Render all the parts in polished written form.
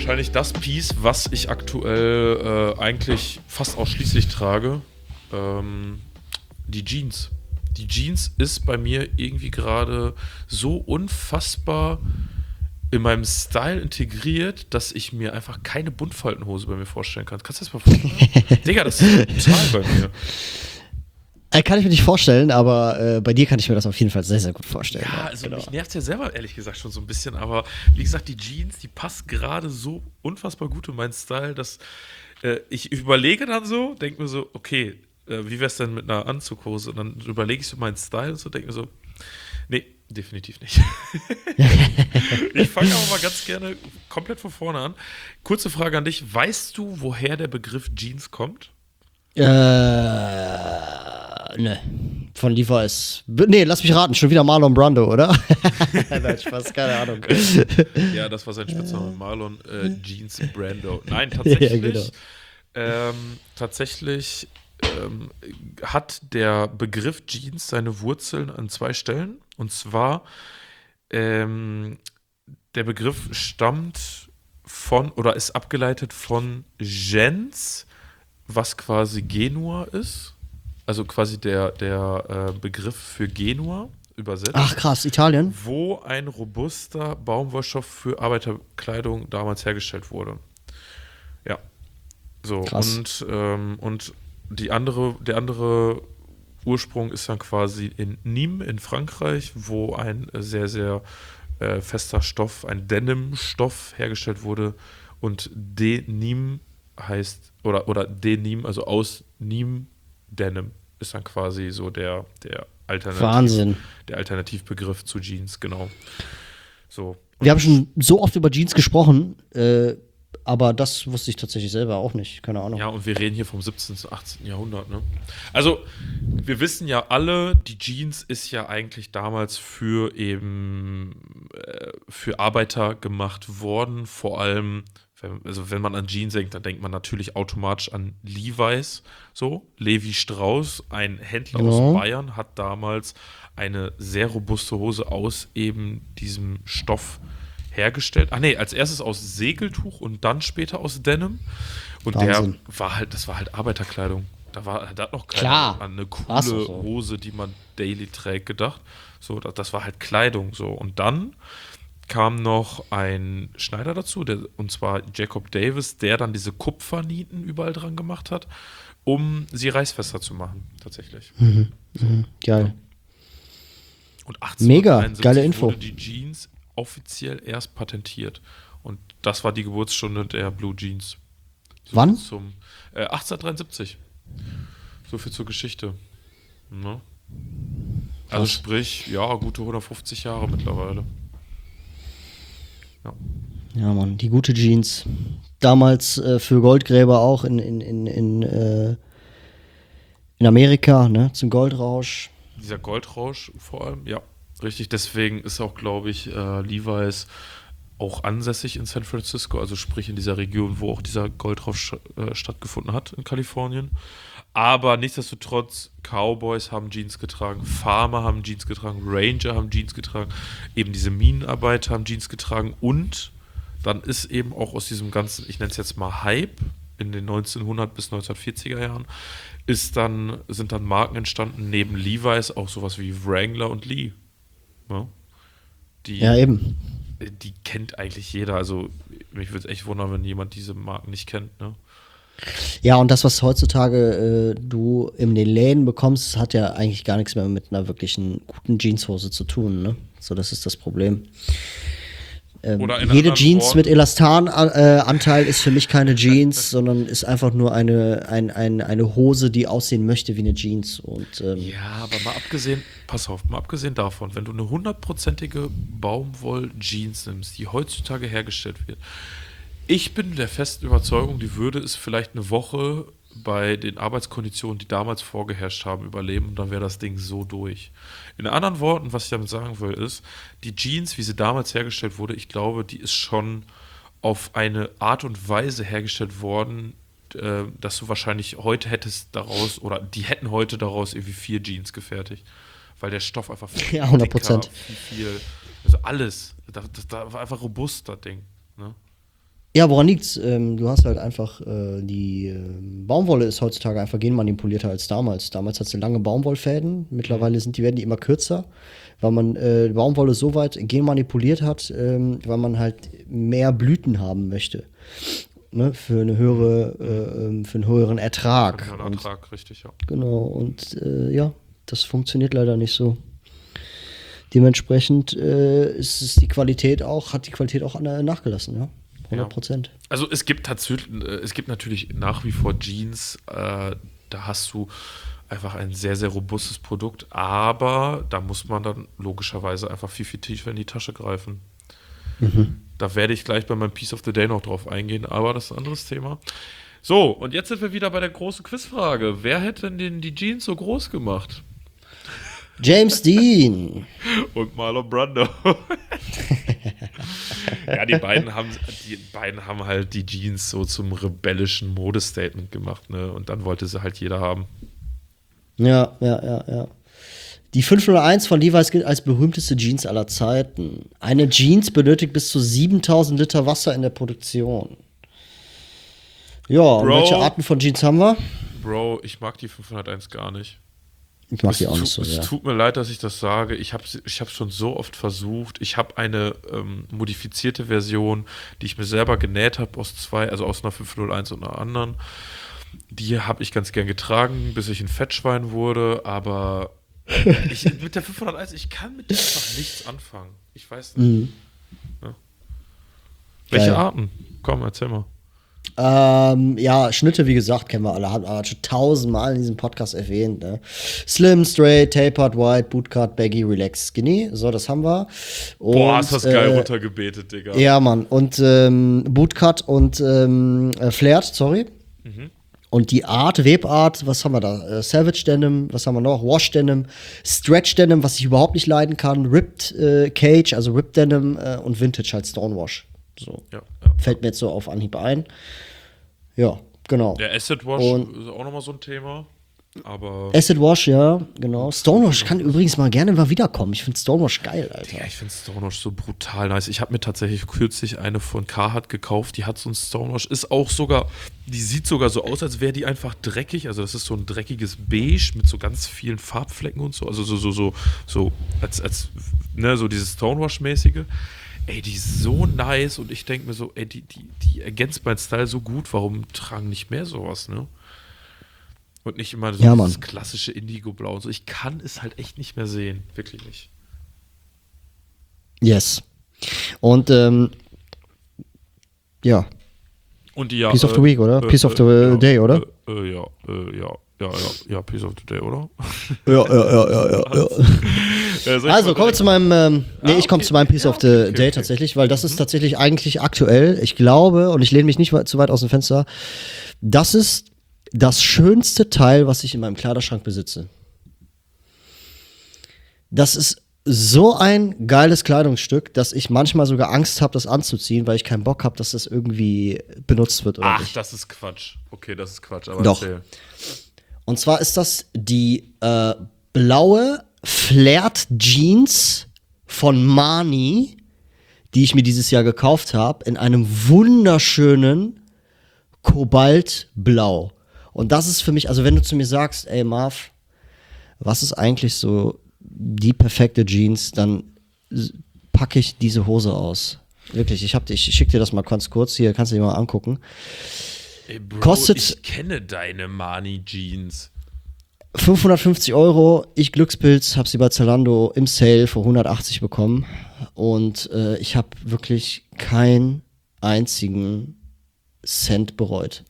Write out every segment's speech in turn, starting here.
wahrscheinlich das Piece, was ich aktuell eigentlich fast ausschließlich trage. Die Jeans. Die Jeans ist bei mir irgendwie gerade so unfassbar in meinem Style integriert, dass ich mir einfach keine Buntfaltenhose bei mir vorstellen kann. Kannst du das mal vorstellen? Digga, das ist total bei mir. Kann ich mir nicht vorstellen, aber bei dir kann ich mir das auf jeden Fall sehr, sehr gut vorstellen. Ja, also genau. mich nervt ja selber ehrlich gesagt schon so ein bisschen, aber wie gesagt, die Jeans, die passt gerade so unfassbar gut in meinen Style, dass ich überlege dann so, denke mir so, okay, wie wär's denn mit einer Anzughose? Und dann überlege ich so meinen Style und so, denke mir so, nee, definitiv nicht. Ich fange aber mal ganz gerne komplett von vorne an. Kurze Frage an dich, weißt du, woher der Begriff Jeans kommt? Ne. Von Levi's. Nee, lass mich raten, schon wieder Marlon Brando, oder? Nein, Spaß, keine Ahnung. Ja, das war sein Spitzname, Marlon Jeans Brando. Nein, tatsächlich. Ja, genau. Tatsächlich hat der Begriff Jeans seine Wurzeln an zwei Stellen. Und zwar, der Begriff stammt von oder ist abgeleitet von Gens, was quasi Genua ist. Also quasi der Begriff für Genua übersetzt. Ach krass, Italien? Wo ein robuster Baumwollstoff für Arbeiterkleidung damals hergestellt wurde. Ja. So, Krass. und der andere Ursprung ist dann quasi in Nîmes in Frankreich, wo ein sehr, sehr fester Stoff, ein Denim-Stoff hergestellt wurde und Denim heißt, oder Denim, also aus Nîmes Denim ist dann quasi so der Wahnsinn. Der Alternativbegriff zu Jeans, genau. So. Wir haben schon so oft über Jeans gesprochen, aber das wusste ich tatsächlich selber auch nicht. Keine Ahnung. Ja, und wir reden hier vom 17. bis 18. Jahrhundert, ne? Also, wir wissen ja alle, die Jeans ist ja eigentlich damals für Arbeiter gemacht worden. Vor allem, wenn man an Jeans denkt, dann denkt man natürlich automatisch an Levi's. So, Levi Strauss, ein Händler aus Bayern, hat damals eine sehr robuste Hose aus eben diesem Stoff hergestellt. Ach nee, als erstes aus Segeltuch und dann später aus Denim. Und Wahnsinn. das war halt Arbeiterkleidung. Da hat noch keiner Klar. an eine War's coole auch so. Hose, die man daily trägt, gedacht. So, das war halt Kleidung so. Und dann kam noch ein Schneider dazu, und zwar Jacob Davis, der dann diese Kupfernieten überall dran gemacht hat, um sie reißfester zu machen, tatsächlich. Geil. Und Mega, 1873 geile Info. wurde die Jeans offiziell erst patentiert. Und das war die Geburtsstunde der Blue Jeans. So Wann? 1873. So viel zur Geschichte. Ne? Also Krass. sprich, ja, gute 150 Jahre mittlerweile. Ja. Ja, Mann, die gute Jeans. Damals für Goldgräber auch in Amerika, ne, zum Goldrausch. Dieser Goldrausch vor allem, ja, richtig. Deswegen ist auch, glaube ich, Levi's auch ansässig in San Francisco, also sprich in dieser Region, wo auch dieser Goldrausch stattgefunden hat, in Kalifornien. Aber nichtsdestotrotz, Cowboys haben Jeans getragen, Farmer haben Jeans getragen, Ranger haben Jeans getragen, eben diese Minenarbeiter haben Jeans getragen und dann ist eben auch aus diesem ganzen, ich nenne es jetzt mal Hype, in den 1900 bis 1940er Jahren, sind dann Marken entstanden, neben Levi's auch sowas wie Wrangler und Lee. Ja, Ja, eben. die kennt eigentlich jeder. Also mich würde es echt wundern, wenn jemand diese Marken nicht kennt. Ne? Ja, und das, was heutzutage du in den Läden bekommst, hat ja eigentlich gar nichts mehr mit einer wirklichen guten Jeanshose zu tun, ne? So, das ist das Problem. Oder in Jede anderen Jeans Worten- mit Elastan-Anteil ist für mich keine Jeans, sondern ist einfach nur eine Hose, die aussehen möchte wie eine Jeans. Und Ja, aber mal abgesehen davon, wenn du eine 100%ige Baumwoll-Jeans nimmst, die heutzutage hergestellt wird, ich bin der festen Überzeugung, die würde es vielleicht eine Woche bei den Arbeitskonditionen, die damals vorgeherrscht haben, überleben und dann wäre das Ding so durch. In anderen Worten, was ich damit sagen will, ist, die Jeans, wie sie damals hergestellt wurde, ich glaube, die ist schon auf eine Art und Weise hergestellt worden, dass du wahrscheinlich heute hättest daraus, oder die hätten heute daraus irgendwie 4 Jeans gefertigt. Weil der Stoff einfach viel Ja, 100%. dicker, viel, also alles. Das war einfach robuster Ding. Ne? Ja, woran liegt's? Du hast halt einfach, die Baumwolle ist heutzutage einfach genmanipulierter als damals. Damals hat sie lange Baumwollfäden, mittlerweile werden die immer kürzer, weil man Baumwolle so weit genmanipuliert hat, weil man halt mehr Blüten haben möchte. Ne? Für einen höheren Ertrag. Für einen Ertrag, richtig, ja. Genau, und ja, das funktioniert leider nicht so. Dementsprechend hat die Qualität auch nachgelassen, ja. 100%. Ja. Also es gibt natürlich nach wie vor Jeans, da hast du einfach ein sehr, sehr robustes Produkt, aber da muss man dann logischerweise einfach viel, viel tiefer in die Tasche greifen. Da werde ich gleich bei meinem Piece of the Day noch drauf eingehen, aber das ist ein anderes Thema. So, und jetzt sind wir wieder bei der großen Quizfrage. Wer hätte denn die Jeans so groß gemacht? James Dean. Und Marlon Brando. Ja, die beiden haben halt die Jeans so zum rebellischen Modestatement gemacht, ne? Und dann wollte sie halt jeder haben. Ja. Die 501 von Levi's gilt als berühmteste Jeans aller Zeiten. Eine Jeans benötigt bis zu 7000 Liter Wasser in der Produktion. Ja, und welche Arten von Jeans haben wir? Bro, ich mag die 501 gar nicht. Ich mag die auch nicht so, ja. Es tut mir leid, dass ich das sage. Ich hab's schon so oft versucht. Ich habe eine modifizierte Version, die ich mir selber genäht habe aus einer 501 und einer anderen. Die habe ich ganz gern getragen, bis ich ein Fettschwein wurde, aber mit der 501, ich kann mit der einfach nichts anfangen. Ich weiß nicht. Ja. Welche Arten? Komm, erzähl mal. Ja, Schnitte, wie gesagt, kennen wir alle. Haben wir schon 1000-mal in diesem Podcast erwähnt. Ne? Slim, straight, tapered, wide, bootcut, baggy, relaxed, skinny. So, das haben wir. Und, boah, ist das geil runtergebetet, Digga. Ja, Mann. Und Bootcut und flared, sorry. Und die Webart, was haben wir da? Savage Denim, was haben wir noch? Wash Denim, Stretch Denim, was ich überhaupt nicht leiden kann. Ripped Cage, also Ripped Denim und Vintage, halt Stonewash. So. Ja. Fällt mir jetzt so auf Anhieb ein. Ja, genau. Der Acid Wash ist auch nochmal so ein Thema. Aber Acid Wash, ja, genau. Stonewash kann übrigens mal gerne mal wiederkommen. Ich finde Stonewash geil, Alter. Ja, ich finde Stonewash so brutal nice. Ich habe mir tatsächlich kürzlich eine von Carhartt gekauft. Die hat so ein Stonewash. Die sieht sogar so aus, als wäre die einfach dreckig. Also das ist so ein dreckiges Beige mit so ganz vielen Farbflecken und so. Also so dieses Stonewash-mäßige. Ey, die ist so nice und ich denke mir so, ey, die ergänzt meinen Style so gut. Warum tragen nicht mehr sowas, ne? Und nicht immer so dieses klassische Indigo-Blau und so. Ich kann es halt echt nicht mehr sehen. Wirklich nicht. Yes. Und, ja. Und Piece of the Week, oder? Piece of the Day, oder? Ja, Piece of the Day, oder? Ja. Also, kommen wir zu meinem, ich komme zu meinem Piece of the Day tatsächlich, weil das ist tatsächlich eigentlich aktuell. Ich glaube, und ich lehne mich nicht zu weit aus dem Fenster, das ist das schönste Teil, was ich in meinem Kleiderschrank besitze. Das ist so ein geiles Kleidungsstück, dass ich manchmal sogar Angst habe, das anzuziehen, weil ich keinen Bock habe, dass das irgendwie benutzt wird oder nicht. Ach, das ist Quatsch. Okay, das ist Quatsch, aber doch. Erzähl. Und zwar ist das die blaue Flared Jeans von Marni, die ich mir dieses Jahr gekauft habe, in einem wunderschönen Kobaltblau. Und das ist für mich, also wenn du zu mir sagst, ey Marv, was ist eigentlich so die perfekte Jeans, dann packe ich diese Hose aus. Wirklich, ich schicke dir das mal ganz kurz, hier kannst du dir mal angucken. Ey Bro, ich kenne deine Marni Jeans. 550 €, ich Glückspilz, habe sie bei Zalando im Sale für 180 bekommen und ich habe wirklich keinen einzigen Cent bereut.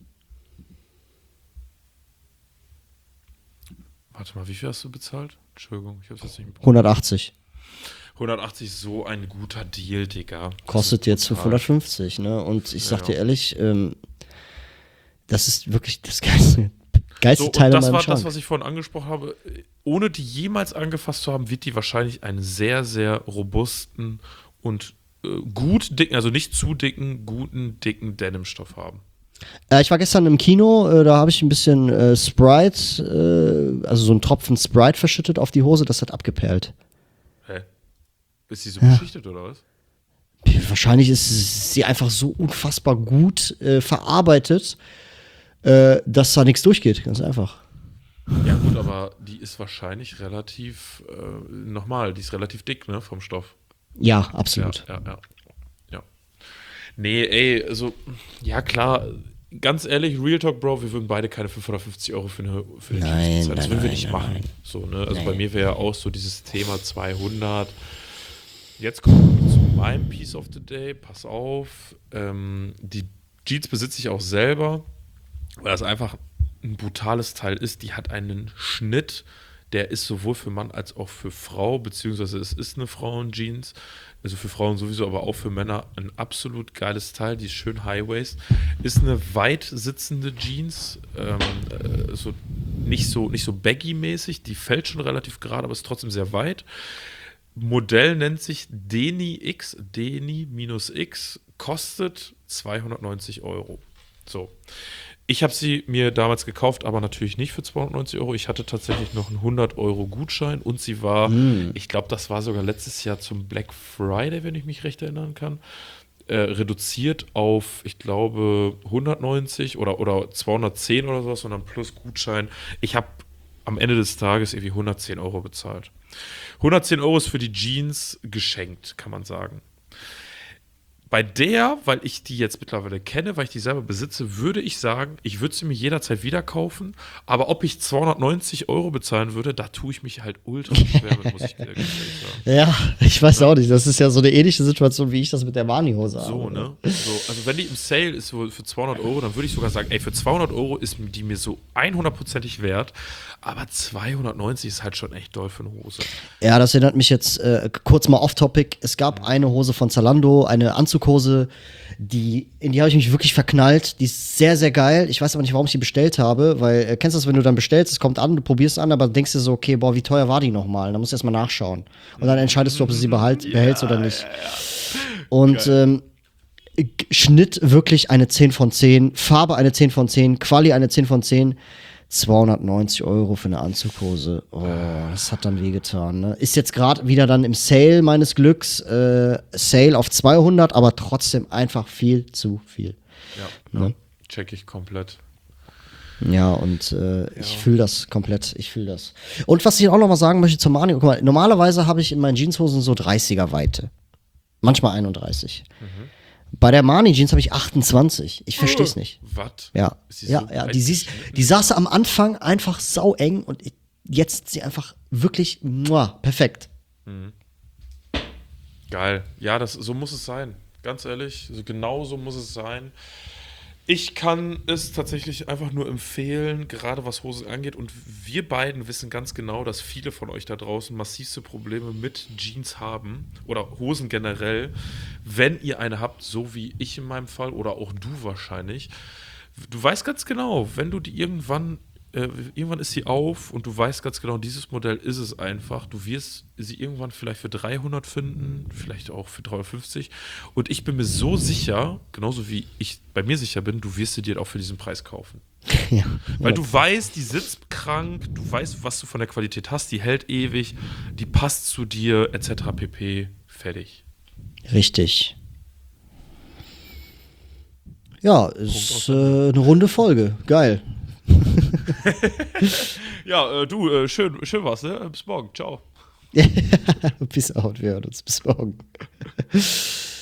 Warte mal, wie viel hast du bezahlt? Entschuldigung, ich hab's jetzt nicht mitbekommen. 180. 180, so ein guter Deal, Digga. Kostet jetzt 550, ne? Und ich sag dir ehrlich, das ist wirklich das geilste Teil in meinem Schrank. Das war das, was ich vorhin angesprochen habe. Ohne die jemals angefasst zu haben, wird die wahrscheinlich einen sehr, sehr robusten und gut dicken, also nicht zu dicken, guten, dicken Denimstoff haben. Ich war gestern im Kino, da habe ich ein bisschen Sprite, also so einen Tropfen Sprite verschüttet auf die Hose, das hat abgeperlt. Hä? Ist die so beschichtet oder was? Wahrscheinlich ist sie einfach so unfassbar gut verarbeitet, dass da nichts durchgeht, ganz einfach. Ja gut, aber die ist wahrscheinlich relativ, die ist relativ dick, ne, vom Stoff. Ja, absolut. Ja. Nee, ey, also, ja klar, ganz ehrlich, Real Talk, Bro, wir würden beide keine 550 Euro für eine Jeans bezahlen. Das würden wir nicht machen. So, ne? Also bei mir wäre ja auch so dieses Thema 200. Jetzt kommen wir zu meinem Piece of the Day. Pass auf, die Jeans besitze ich auch selber, weil das einfach ein brutales Teil ist. Die hat einen Schnitt, der ist sowohl für Mann als auch für Frau, beziehungsweise es ist eine Frauenjeans, also für Frauen sowieso, aber auch für Männer ein absolut geiles Teil. Die ist schön High-Waist, ist eine weit sitzende Jeans, nicht so baggy-mäßig, die fällt schon relativ gerade, aber ist trotzdem sehr weit. Modell nennt sich Deni-X, Deni-X, kostet 290 Euro. So. Ich habe sie mir damals gekauft, aber natürlich nicht für 290 Euro. Ich hatte tatsächlich noch einen 100-Euro-Gutschein und sie war, ich glaube, das war sogar letztes Jahr zum Black Friday, wenn ich mich recht erinnern kann, reduziert auf, ich glaube, 190 oder 210 oder sowas und dann plus Gutschein. Ich habe am Ende des Tages irgendwie 110 Euro bezahlt. 110 Euro ist für die Jeans geschenkt, kann man sagen. Bei der, weil ich die jetzt mittlerweile kenne, weil ich die selber besitze, würde ich sagen, ich würde sie mir jederzeit wieder kaufen, aber ob ich 290 Euro bezahlen würde, da tue ich mich halt ultra schwer mit, muss ich dir ganz ehrlich sagen. Ja, ich weiß auch nicht. Das ist ja so eine ähnliche Situation, wie ich das mit der Marni-Hose habe. So, ne? So, also wenn die im Sale ist für 200 Euro, dann würde ich sogar sagen, ey, für 200 Euro ist die mir so 100%ig wert, aber 290 ist halt schon echt doll für eine Hose. Ja, das erinnert mich jetzt kurz mal off-topic. Es gab eine Hose von Zalando, eine Anzughose, in die habe ich mich wirklich verknallt. Die ist sehr, sehr geil. Ich weiß aber nicht, warum ich die bestellt habe, weil kennst du das, wenn du dann bestellst, es kommt an, du probierst es an, aber denkst dir so, okay, boah, wie teuer war die nochmal? Dann musst du erst mal nachschauen. Und dann entscheidest du, ob du sie behältst oder nicht. Ja. Und Schnitt wirklich eine 10 von 10, Farbe eine 10 von 10, Quali eine 10 von 10. 290 Euro für eine Anzughose. Oh, das hat dann wehgetan. Ne? Ist jetzt gerade wieder dann im Sale meines Glücks. Sale auf 200, aber trotzdem einfach viel zu viel. Ja, ne? Check ich komplett. Ja, und ich fühle das komplett. Ich fühle das. Und was ich auch noch mal sagen möchte zur Marni, guck mal, normalerweise habe ich in meinen Jeanshosen so 30er Weite. Manchmal 31. Bei der Marni-Jeans habe ich 28. Ich verstehe es nicht. Was? Ja, die saß am Anfang einfach sau eng und jetzt ist sie einfach wirklich perfekt. Geil. Ja, so muss es sein. Ganz ehrlich, also genau so muss es sein. Ich kann es tatsächlich einfach nur empfehlen, gerade was Hosen angeht. Und wir beiden wissen ganz genau, dass viele von euch da draußen massivste Probleme mit Jeans haben oder Hosen generell. Wenn ihr eine habt, so wie ich in meinem Fall oder auch du wahrscheinlich, du weißt ganz genau, wenn du die irgendwann ist sie auf und du weißt ganz genau, dieses Modell ist es einfach. Du wirst sie irgendwann vielleicht für 300 finden, vielleicht auch für 350. Und ich bin mir so sicher, genauso wie ich bei mir sicher bin, du wirst sie dir auch für diesen Preis kaufen. Ja. Weil du weißt, die sitzt krank, du weißt, was du von der Qualität hast, die hält ewig, die passt zu dir, etc. pp. Fertig. Richtig. Ja, ist eine runde Folge. Geil. Ja, schön war's, ne? Bis morgen. Ciao. Peace out, wir hören uns. Bis morgen.